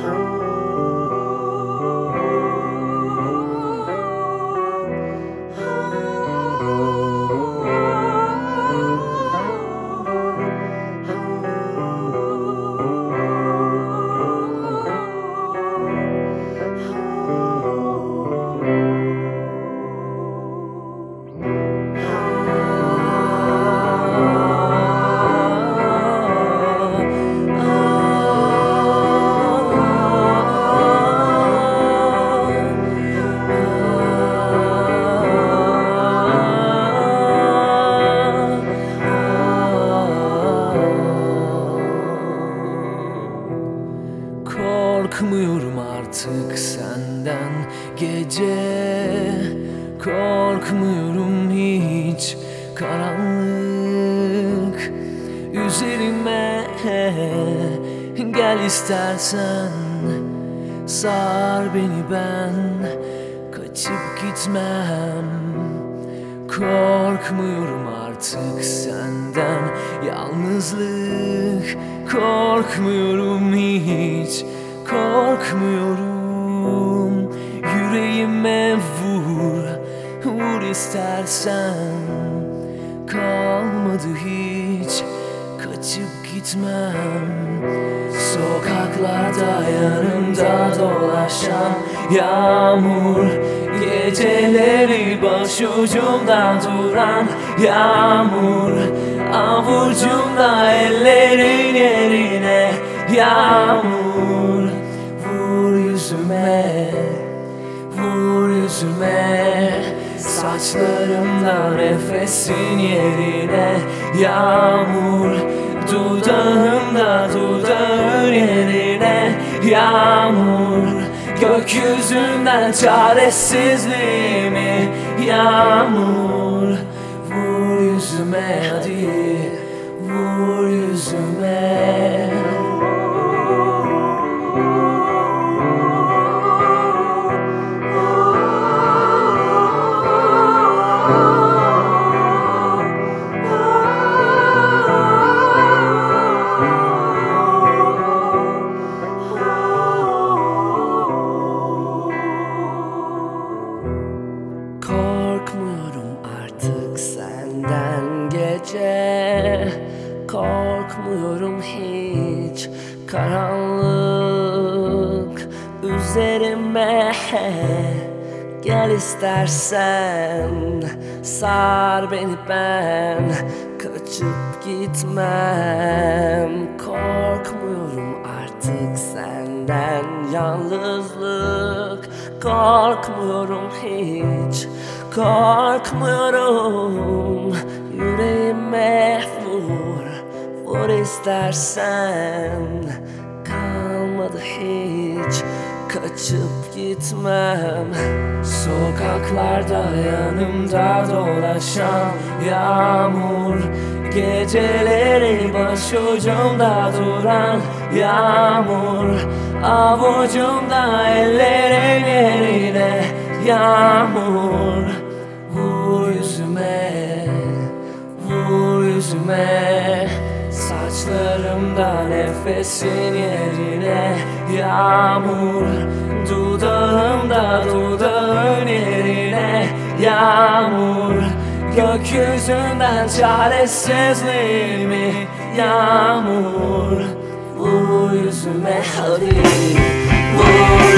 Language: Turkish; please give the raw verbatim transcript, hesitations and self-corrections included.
Korkmuyorum artık senden gece, korkmuyorum hiç karanlık üzerime. Gel istersen sar beni, ben kaçıp gitmem. Korkmuyorum artık senden yalnızlık, korkmuyorum hiç, korkmuyorum. Yüreğime vur, vur istersen, kalmadı hiç, kaçıp gitmem. Sokaklarda yanımda dolaşan yağmur, geceleri başucumda duran yağmur, avucumda ellerin yerine yağmur. Vur yüzüme, vur yüzüme, saçlarımda nefesin yerine yağmur, dudağımda dudağın yerine yağmur. Gökyüzünden çaresizliğimi yağmur. Vur yüzüme hadi, vur yüzüme. Korkmuyorum artık senden gece, korkmuyorum hiç karanlık üzerime. Gel istersen sar beni, ben kaçıp gitmem. Korkmuyorum artık senden yalnızlık, korkmuyorum hiç, korkmuyorum. Yüreğime vur, vur istersen, kalmadı hiç, kaçıp gitmem. Sokaklarda yanımda dolaşan yağmur, geceleri başucumda duran yağmur, avucumda ellerin yerine yağmur. Vur yüzüme, vur yüzüme, saçlarımda nefesin yerine yağmur, dudağımda dudağın yerine yağmur. Gökyüzünden çaresizliğimi yağmur. Vur yüzüme hadi, vur